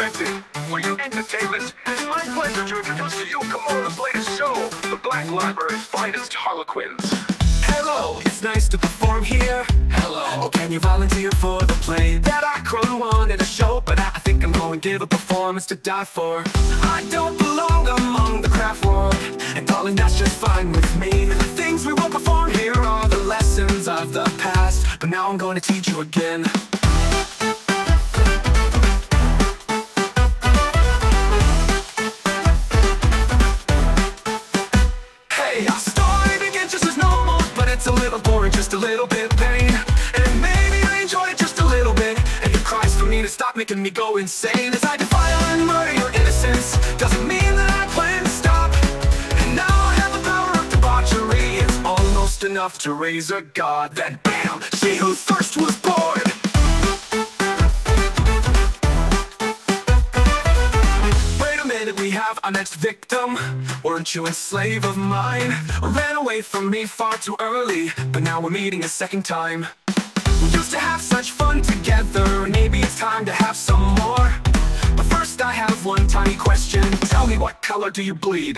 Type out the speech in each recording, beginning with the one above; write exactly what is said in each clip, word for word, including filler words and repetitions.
invented for your entertainment. It's my pleasure to introduce to you Komoda's latest show, the Black Library's finest Harlequins. Hello, it's nice to perform here. Hello, oh, can you volunteer for the play that I crew wanted a show? But I think I'm going to give a performance to die for. I don't belong among the craft world, and darling, that's just fine with me. The things we will perform here are the lessons of the past, but now I'm going to teach you again. It's a little boring, just a little bit pain. And maybe I enjoy it just a little bit, and it cries for me to stop making me go insane. As I defile and murder your innocence, doesn't mean that I plan to stop. And now I have the power of debauchery. It's almost enough to raise a god. Then bam, she who first was born. We have our next victim. Weren't you a slave of mine? Ran away from me far too early, but now we're meeting a second time. We used to have such fun together, maybe it's time to have some more. But first I have one tiny question. Tell me, what color do you bleed?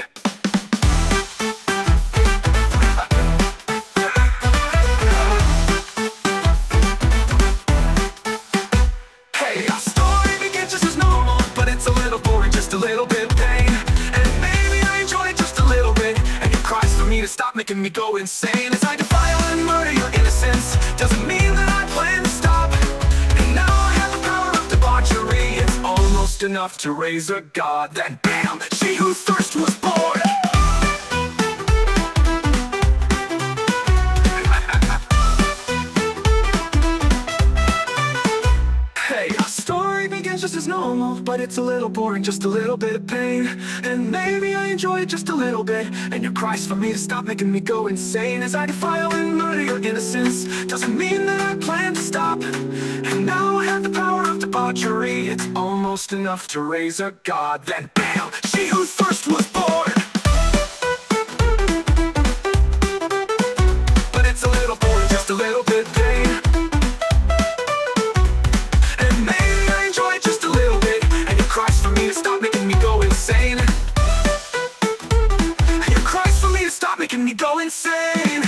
Hey, our story begins just as normal, but it's a little boring, just a little bit pain. And maybe I enjoy it just a little bit, and it cries for me to stop making me go insane. As I defile and murder your innocence, doesn't mean that I plan to stop. And now I have the power of debauchery. It's almost enough to raise a god. Then bam, she who first was born. Just as normal, but it's a little boring, just a little bit of pain. And maybe I enjoy it just a little bit, and your cries for me to stop making me go insane. As I defile and murder your innocence, doesn't mean that I plan to stop. And now I have the power of debauchery. It's almost enough to raise a god. Then bam, she who first was born. But it's a little boring, just a little bit pain. Stop making me go insane. Your cries for me to stop making me go insane.